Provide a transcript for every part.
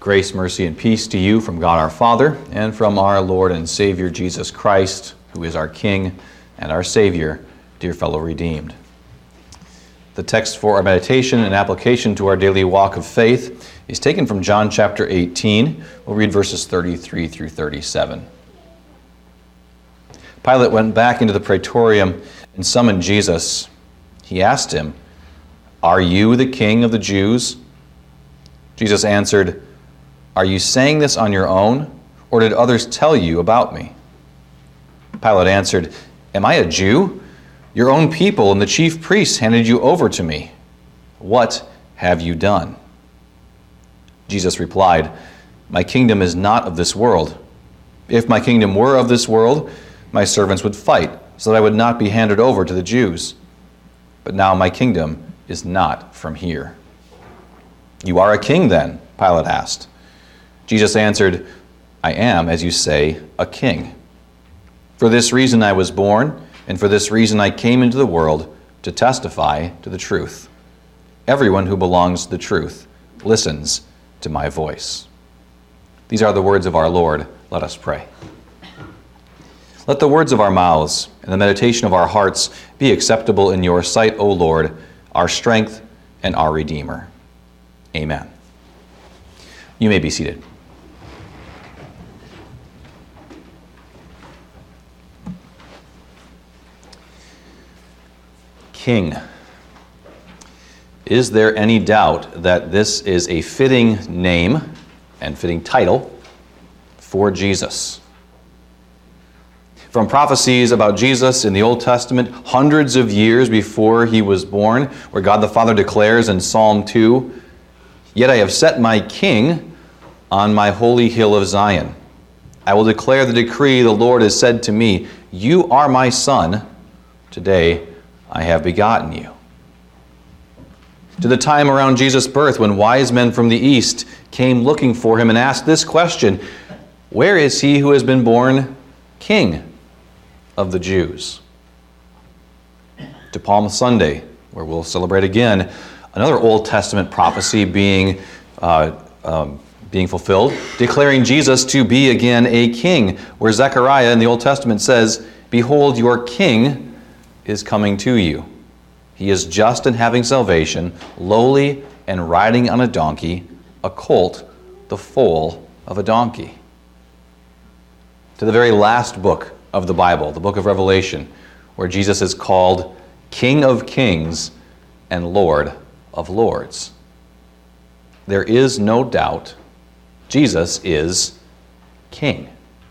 Grace, mercy, and peace to you from God our Father and from our Lord and Savior Jesus Christ, who is our King and our Savior, dear fellow redeemed. The text for our meditation and application to our daily walk of faith is taken from John chapter 18. We'll read verses 33 through 37. Pilate went back into the praetorium and summoned Jesus. He asked him, "Are you the king of the Jews?" Jesus answered, "Are you saying this on your own, or did others tell you about me?" Pilate answered, "Am I a Jew? Your own people and the chief priests handed you over to me. What have you done?" Jesus replied, "My kingdom is not of this world. If my kingdom were of this world, my servants would fight so that I would not be handed over to the Jews. But now my kingdom is not from here." "You are a king then?" Pilate asked. Jesus answered, "I am, as you say, a king. For this reason I was born, and for this reason I came into the world, to testify to the truth. Everyone who belongs to the truth listens to my voice." These are the words of our Lord. Let us pray. Let the words of our mouths and the meditation of our hearts be acceptable in your sight, O Lord, our strength and our Redeemer. Amen. You may be seated. King. Is there any doubt that this is a fitting name and fitting title for Jesus? From prophecies about Jesus in the Old Testament, hundreds of years before he was born, where God the Father declares in Psalm 2, "Yet I have set my king on my holy hill of Zion. I will declare the decree the Lord has said to me, you are my son, today I have begotten you." To the time around Jesus' birth, when wise men from the east came looking for him and asked this question, "Where is he who has been born King of the Jews?" To Palm Sunday, where we'll celebrate again another Old Testament prophecy being fulfilled, declaring Jesus to be again a king, where Zechariah in the Old Testament says, "Behold, your king is coming to you. He is just and having salvation, lowly and riding on a donkey, a colt, the foal of a donkey." To the very last book of the Bible, the book of Revelation, where Jesus is called King of Kings and Lord of Lords. There is no doubt Jesus is King.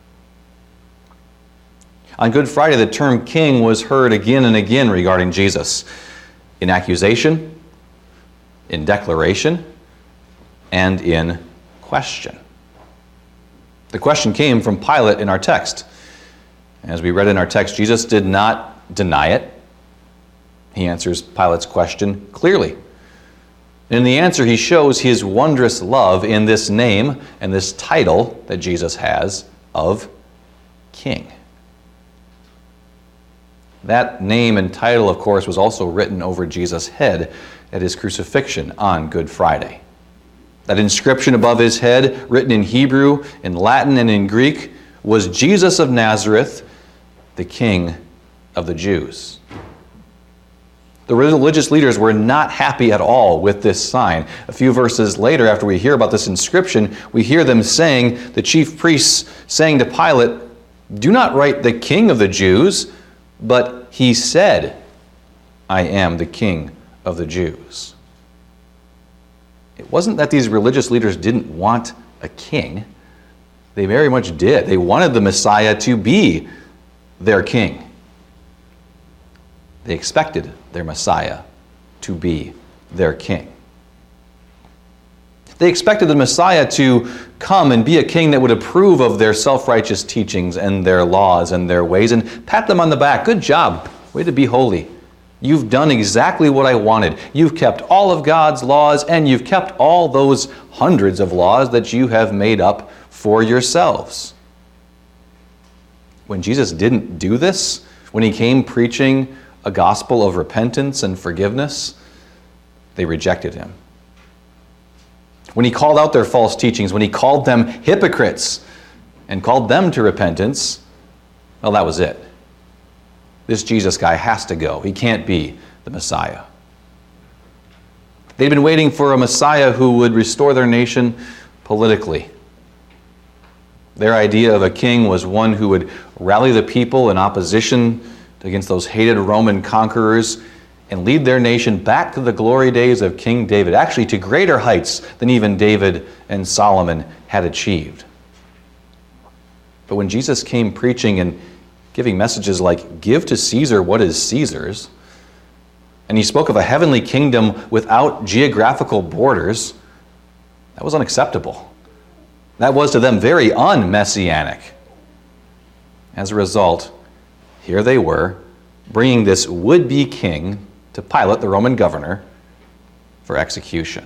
On Good Friday, the term king was heard again and again regarding Jesus, in accusation, in declaration, and in question. The question came from Pilate in our text. As we read in our text, Jesus did not deny it. He answers Pilate's question clearly. In the answer, he shows his wondrous love in this name and this title that Jesus has of King. That name and title, of course, was also written over Jesus' head at his crucifixion on Good Friday. That inscription above his head, written in Hebrew, in Latin, and in Greek, was Jesus of Nazareth, the King of the Jews. The religious leaders were not happy at all with this sign. A few verses later, after we hear about this inscription, we hear them saying, the chief priests saying to Pilate, "Do not write the King of the Jews, but he said, I am the King of the Jews." It wasn't that these religious leaders didn't want a king. They very much did. They wanted the Messiah to be their king. They expected their Messiah to be their king. They expected the Messiah to come and be a king that would approve of their self-righteous teachings and their laws and their ways and pat them on the back. "Good job. Way to be holy. You've done exactly what I wanted. You've kept all of God's laws, and you've kept all those hundreds of laws that you have made up for yourselves." When Jesus didn't do this, when he came preaching a gospel of repentance and forgiveness, they rejected him. when he called out their false teachings, when he called them hypocrites and called them to repentance, well, that was it. This Jesus guy has to go. He can't be the Messiah. They'd been waiting for a Messiah who would restore their nation politically. Their idea of a king was one who would rally the people in opposition against those hated Roman conquerors and lead their nation back to the glory days of King David, actually to greater heights than even David and Solomon had achieved. But when Jesus came preaching and giving messages like, "Give to Caesar what is Caesar's," and he spoke of a heavenly kingdom without geographical borders, that was unacceptable. That was to them very un-messianic. As a result, here they were, bringing this would-be king to Pilate, the Roman governor, for execution.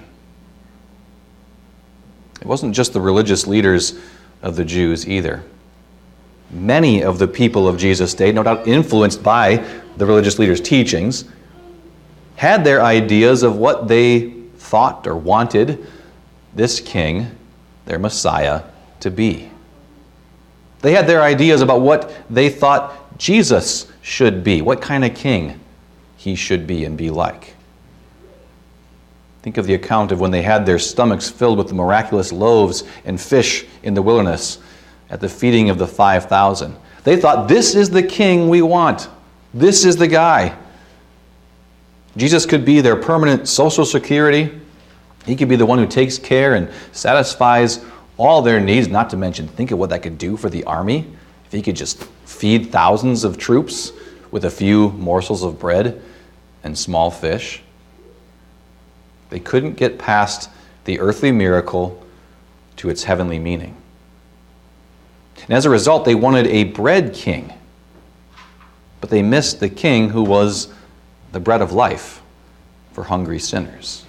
It wasn't just the religious leaders of the Jews either. Many of the people of Jesus' day, no doubt influenced by the religious leaders' teachings, had their ideas of what they thought or wanted this king, their Messiah, to be. They had their ideas about what they thought Jesus should be, what kind of king he should be and be like. Think of the account of when they had their stomachs filled with the miraculous loaves and fish in the wilderness at the feeding of the 5,000. They thought, this is the king we want. This is the guy. Jesus could be their permanent social security. He could be the one who takes care and satisfies all their needs, not to mention, think of what that could do for the army. If he could just feed thousands of troops with a few morsels of bread and small fish. They couldn't get past the earthly miracle to its heavenly meaning. And as a result, they wanted a bread king. But they missed the king who was the bread of life for hungry sinners.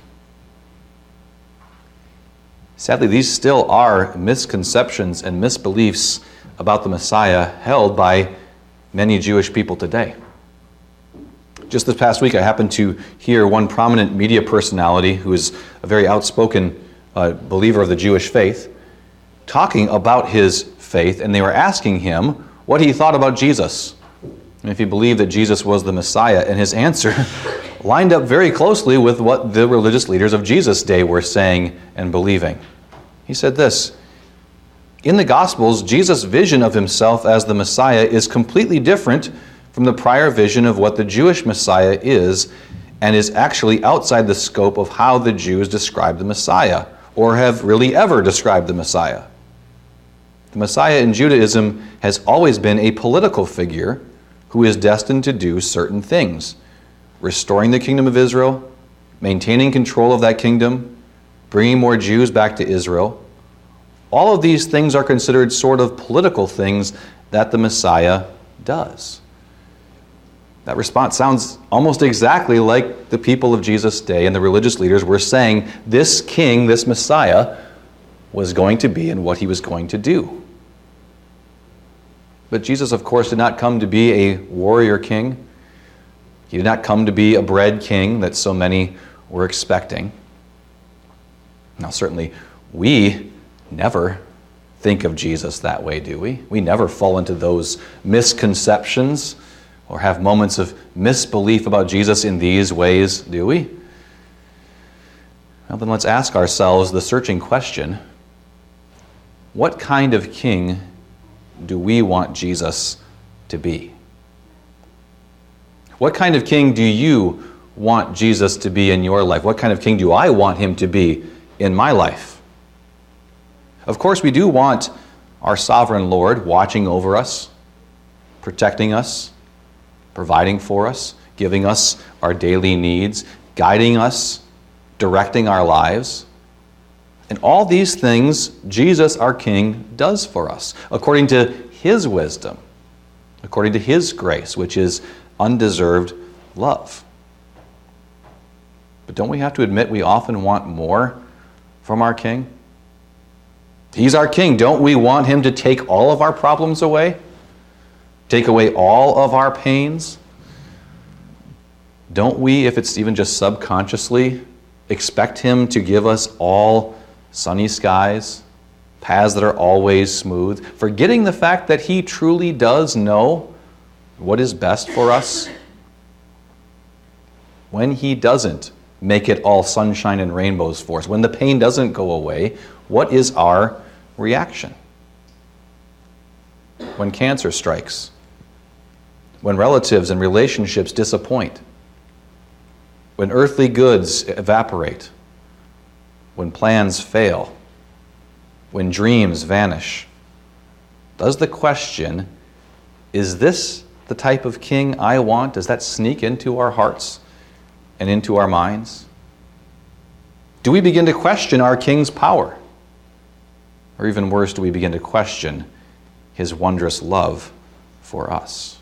Sadly, these still are misconceptions and misbeliefs about the Messiah held by many Jewish people today. Just this past week, I happened to hear one prominent media personality who is a very outspoken believer of the Jewish faith talking about his faith, and they were asking him what he thought about Jesus and if he believed that Jesus was the Messiah, and his answer lined up very closely with what the religious leaders of Jesus' day were saying and believing. He said this: in the Gospels, Jesus' vision of himself as the Messiah is completely different from the prior vision of what the Jewish Messiah is, and is actually outside the scope of how the Jews describe the Messiah, or have really ever described the Messiah. The Messiah in Judaism has always been a political figure who is destined to do certain things: restoring the kingdom of Israel, maintaining control of that kingdom, bringing more Jews back to Israel. All of these things are considered sort of political things that the Messiah does. That response sounds almost exactly like the people of Jesus' day and the religious leaders were saying this king, this Messiah, was going to be and what he was going to do. But Jesus, of course, did not come to be a warrior king. He did not come to be a bread king that so many were expecting. Now, certainly, we never think of Jesus that way, do we? We never fall into those misconceptions or have moments of misbelief about Jesus in these ways, do we? Well, then let's ask ourselves the searching question: what kind of king do we want Jesus to be? What kind of king do you want Jesus to be in your life? What kind of king do I want him to be in my life? Of course, we do want our sovereign Lord watching over us, protecting us, providing for us, giving us our daily needs, guiding us, directing our lives. And all these things Jesus, our King, does for us, according to his wisdom, according to his grace, which is undeserved love. But don't we have to admit we often want more from our King? He's our King. Don't we want him to take all of our problems away? Take away all of our pains? Don't we, if it's even just subconsciously, expect him to give us all sunny skies, paths that are always smooth, forgetting the fact that he truly does know what is best for us? When he doesn't make it all sunshine and rainbows for us, when the pain doesn't go away, what is our reaction? When cancer strikes, when relatives and relationships disappoint, when earthly goods evaporate, when plans fail, when dreams vanish, does the question, is this the type of king I want, does that sneak into our hearts and into our minds? Do we begin to question our king's power? Or even worse, do we begin to question his wondrous love for us?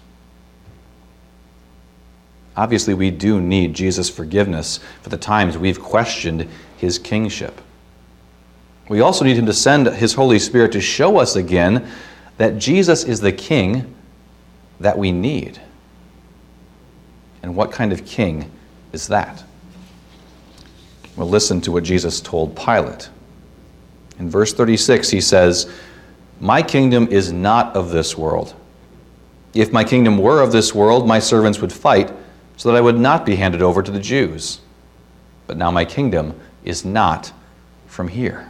Obviously, we do need Jesus' forgiveness for the times we've questioned his kingship. We also need him to send his Holy Spirit to show us again that Jesus is the king that we need. And what kind of king is that? Well, listen to what Jesus told Pilate. In verse 36, he says, "My kingdom is not of this world. If my kingdom were of this world, my servants would fight so that I would not be handed over to the Jews. But now my kingdom is not from here."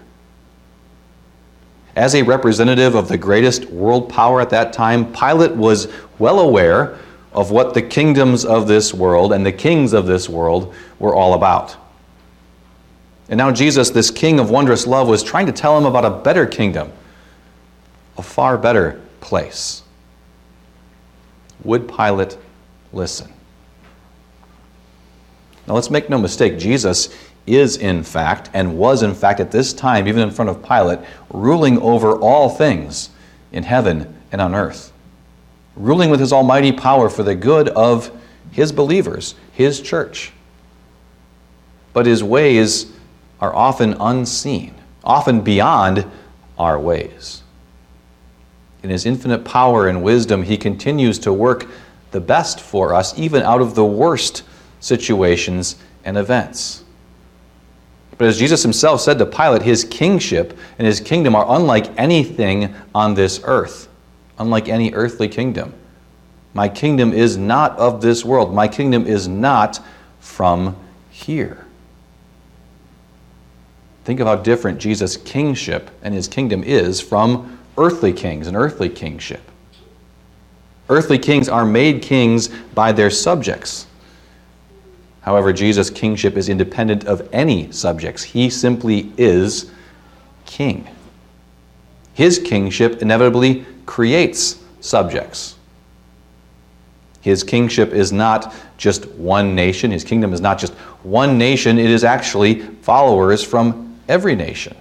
As a representative of the greatest world power at that time, Pilate was well aware of what the kingdoms of this world and the kings of this world were all about. And now Jesus, this king of wondrous love, was trying to tell him about a better kingdom, a far better place. Would Pilate listen? Now let's make no mistake, Jesus is in fact, and was in fact at this time, even in front of Pilate, ruling over all things in heaven and on earth. Ruling with his almighty power for the good of his believers, his church. But his ways are often unseen, often beyond our ways. In his infinite power and wisdom, he continues to work the best for us, even out of the worst situations and events. But as Jesus himself said to Pilate, his kingship and his kingdom are unlike anything on this earth, unlike any earthly kingdom. My kingdom is not of this world. My kingdom is not from here. Think of how different Jesus' kingship and his kingdom is from earthly kings and earthly kingship. Earthly kings are made kings by their subjects. However, Jesus' kingship is independent of any subjects. He simply is king. His kingship inevitably creates subjects. His kingship is not just one nation. His kingdom is not just one nation. It is actually followers from every nation.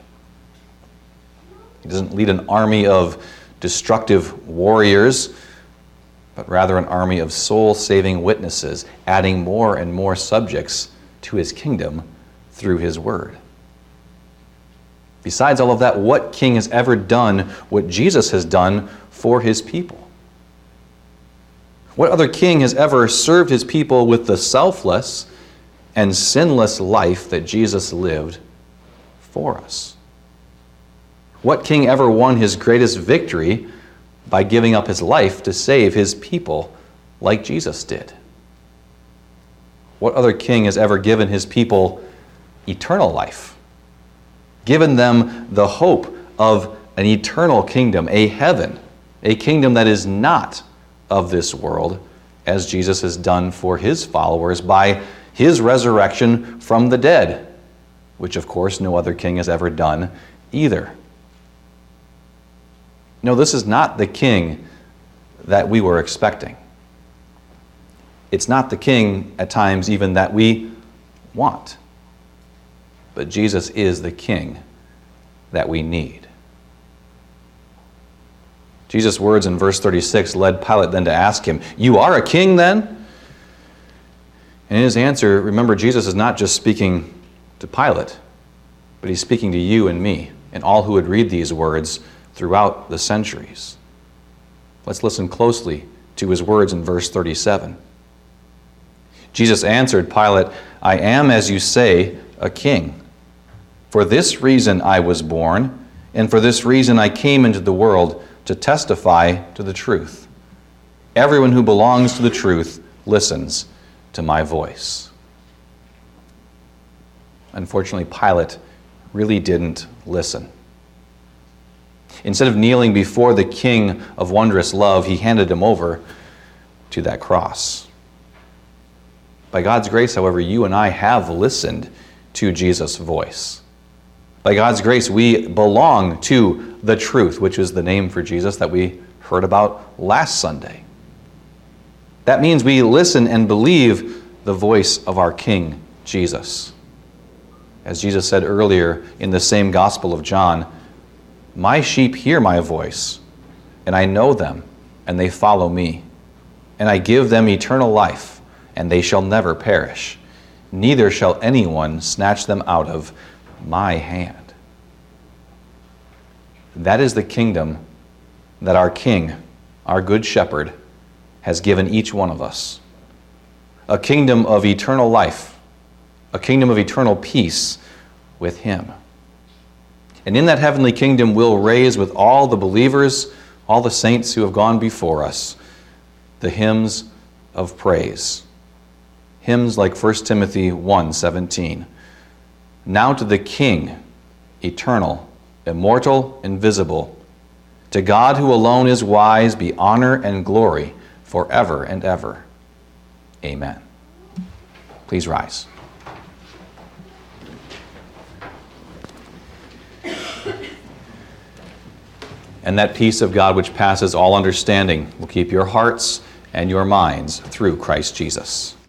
He doesn't lead an army of destructive warriors, but rather an army of soul-saving witnesses, adding more and more subjects to his kingdom through his word. Besides all of that, what king has ever done what Jesus has done for his people? What other king has ever served his people with the selfless and sinless life that Jesus lived for us? What king ever won his greatest victory by giving up his life to save his people like Jesus did? What other king has ever given his people eternal life, given them the hope of an eternal kingdom, a heaven, a kingdom that is not of this world, as Jesus has done for his followers by his resurrection from the dead, which of course no other king has ever done either? No, this is not the king that we were expecting. It's not the king at times even that we want. But Jesus is the king that we need. Jesus' words in verse 36 led Pilate then to ask him, "You are a king then?" And in his answer, remember, Jesus is not just speaking to Pilate, but he's speaking to you and me and all who would read these words throughout the centuries. Let's listen closely to his words in verse 37. Jesus answered Pilate, "I am, as you say, a king. For this reason I was born, and for this reason I came into the world, to testify to the truth. Everyone who belongs to the truth listens to my voice." Unfortunately, Pilate really didn't listen. Instead of kneeling before the King of wondrous love, he handed him over to that cross. By God's grace, however, you and I have listened to Jesus' voice. By God's grace, we belong to the truth, which is the name for Jesus that we heard about last Sunday. That means we listen and believe the voice of our King, Jesus. As Jesus said earlier in the same Gospel of John, "My sheep hear my voice, and I know them, and they follow me. And I give them eternal life, and they shall never perish. Neither shall anyone snatch them out of my hand." That is the kingdom that our King, our Good Shepherd, has given each one of us. A kingdom of eternal life, a kingdom of eternal peace with Him. And in that heavenly kingdom we'll raise with all the believers, all the saints who have gone before us, the hymns of praise. Hymns like 1 Timothy 1:17. "Now to the King, eternal, immortal, invisible, to God who alone is wise, be honor and glory forever and ever. Amen." Please rise. And that peace of God which passes all understanding will keep your hearts and your minds through Christ Jesus.